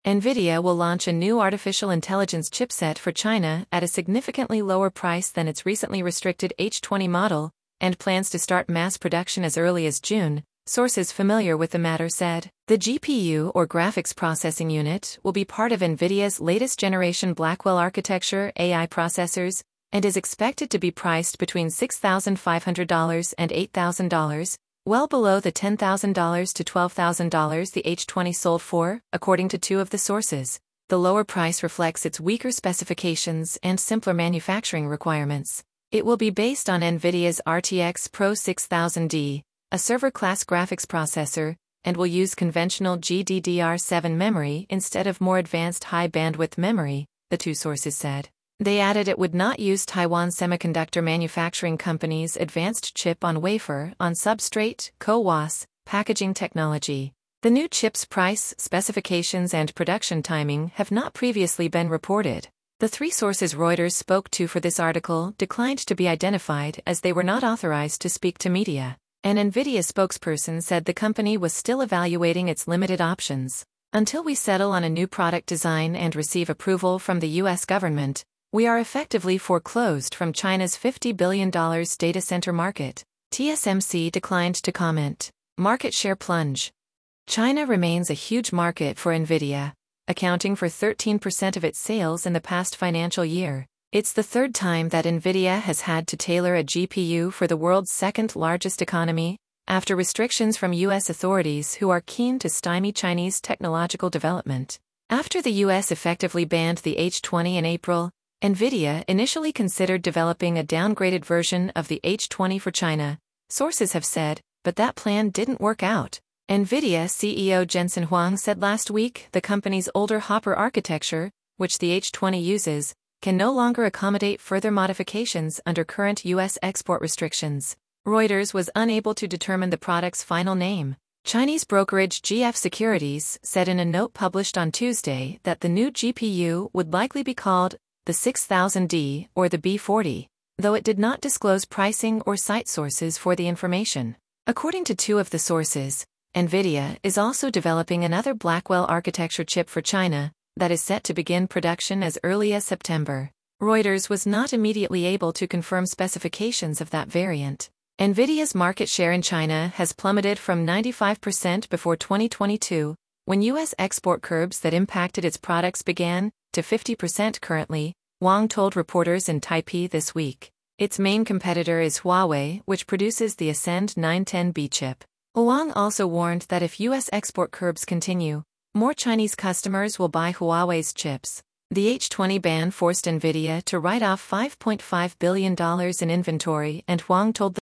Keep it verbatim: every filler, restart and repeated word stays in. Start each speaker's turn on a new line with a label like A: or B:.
A: NVIDIA will launch a new artificial intelligence chipset for China at a significantly lower price than its recently restricted H twenty model, and plans to start mass production as early as June, sources familiar with the matter said. The G P U or graphics processing unit will be part of NVIDIA's latest generation Blackwell architecture A I processors, and is expected to be priced between six thousand five hundred dollars and eight thousand dollars, well below the ten thousand dollars to twelve thousand dollars the H twenty sold for, according to two of the sources. The lower price reflects its weaker specifications and simpler manufacturing requirements. It will be based on NVIDIA's R T X Pro six thousand D, a server-class graphics processor, and will use conventional G D D R seven memory instead of more advanced high-bandwidth memory, the two sources said. They added it would not use Taiwan Semiconductor Manufacturing Company's advanced chip-on-wafer on substrate, C O W A S, packaging technology. The new chip's price, specifications and production timing have not previously been reported. The three sources Reuters spoke to for this article declined to be identified as they were not authorized to speak to media. An NVIDIA spokesperson said the company was still evaluating its limited options. Until we settle on a new product design and receive approval from the U S government, we are effectively foreclosed from China's fifty billion dollars data center market. T S M C declined to comment. Market share plunge. China remains a huge market for NVIDIA, accounting for thirteen percent of its sales in the past financial year. It's the third time that NVIDIA has had to tailor a G P U for the world's second-largest economy, after restrictions from U S authorities who are keen to stymie Chinese technological development. After the U S effectively banned the H twenty in April, NVIDIA initially considered developing a downgraded version of the H twenty for China, sources have said, but that plan didn't work out. NVIDIA C E O Jensen Huang said last week the company's older Hopper architecture, which the H twenty uses, can no longer accommodate further modifications under current U S export restrictions. Reuters was unable to determine the product's final name. Chinese brokerage G F Securities said in a note published on Tuesday that the new G P U would likely be called the six thousand D or the B forty, though it did not disclose pricing or cite sources for the information. According to two of the sources, NVIDIA is also developing another Blackwell architecture chip for China that is set to begin production as early as September. Reuters was not immediately able to confirm specifications of that variant. NVIDIA's market share in China has plummeted from ninety-five percent before twenty twenty-two, when U S export curbs that impacted its products began, to fifty percent currently, Wang told reporters in Taipei this week. Its main competitor is Huawei, which produces the Ascend nine ten B chip. Wang also warned that if U S export curbs continue, more Chinese customers will buy Huawei's chips. The H twenty ban forced NVIDIA to write off five point five billion dollars in inventory, and Huang told